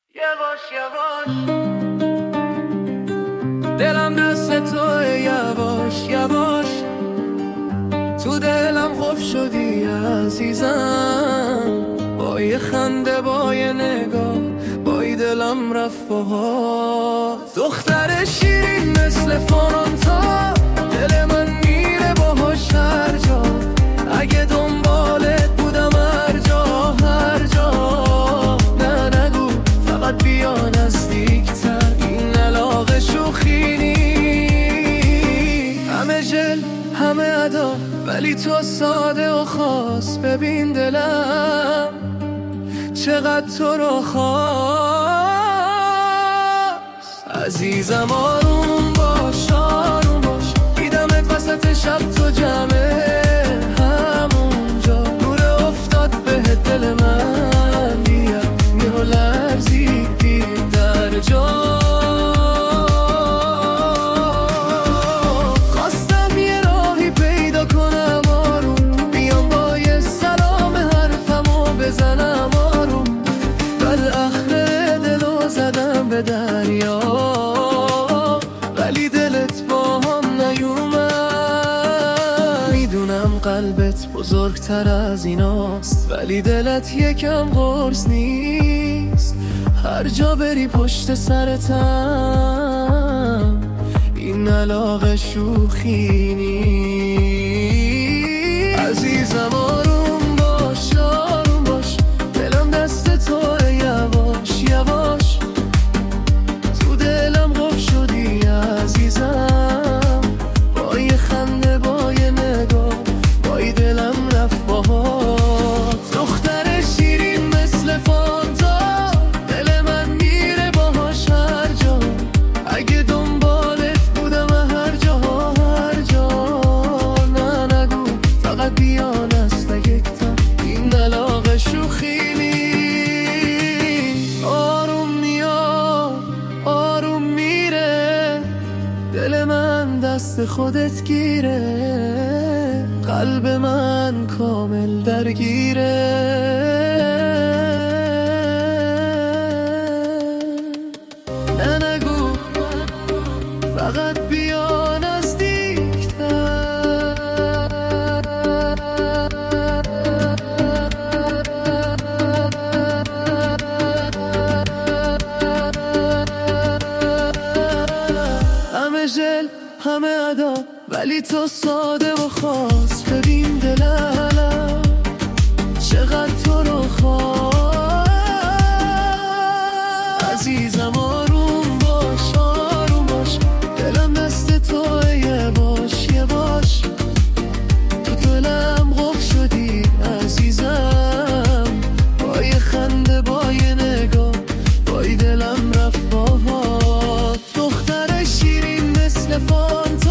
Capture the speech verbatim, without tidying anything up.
یواش یواش دلم دست توه، یواش یواش تو دلم خوف شدی عزیزم، با یه خنده با یه نگاه بای دلم رفت باها. دختر شیرین مثل فانتا دل من میره باهاش هر جا، اگه دنبالت بودم هر جا هر جا. نه نگو فقط بیا نزدیکتر، این علاقه شوخی نی، همه جل همه ادا ولی تو ساده و خاص. ببین دلم چقدر تو رو خواست عزیزم. آروم باش آروم باش، دیدمت وسط شب تو جمعه همونجا، نور افتاد به دل من، بیا میرو لرزیدی در جا. خواستم یه راهی پیدا کنم آروم، بیام با یه سلام حرفمو بزنم آروم، بالاخره دلو زدم به دریا، ولی دلت با هم نیومد. میدونم قلبت بزرگتر از ایناست، ولی دلت یکم قرص نیست. هر جا بری پشت سرتم، این علاقه شوخی نیست. عزیزم آروم باش آروم باش، دلم دست توه، یواش یواش تو دلم قفل شدی عزیزم، با یه خنده با یه نگاه بای دلم رفت باهات. دختر شیرین مثل فانتا دل من میره باهاش هر جا، اگه دنبالت بودم هر جا هر جا. نه نگو فقط بیا نزدیکتر، این علاقه شوخی نی. آروم میاد آروم میره، دل من دست خودت گیره، قلب من کامل درگیره. نه نگو فقط بیا نزدیکتر، همه جل همه ادا ولی تو ساده و خاص. ببین دلم چقدر تو رو خواست عزیزم. آروم باش آروم باش، دلم دست توه، یواش یواش تو دلم قفل شدی عزیزم، با یه خنده با یه نگاه بای دلم رفت باهات. دختر شیرین مثل فانتا